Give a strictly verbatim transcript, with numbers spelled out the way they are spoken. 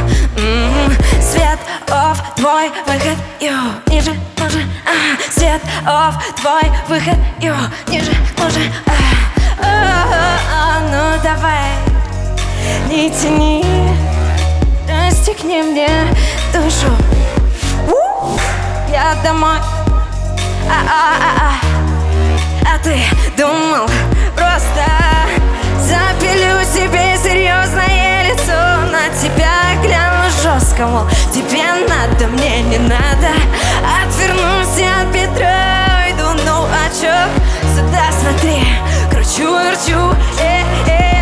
м-м. Свет, оф, твой выход, ю, ниже, ниже, а. Свет, оф, твой выход, ю, ниже, ниже, а. А-а-а, ну давай, не тяни, расстегни мне душу. У, я домой, а-а-а-а. А ты думал, просто запилю себе серьезное лицо, на тебя гляну жестко, мол, тебе надо, мне не надо. Отвернусь от бедра, иду, ну а чё? Сюда смотри, кручу, верчу, э-э.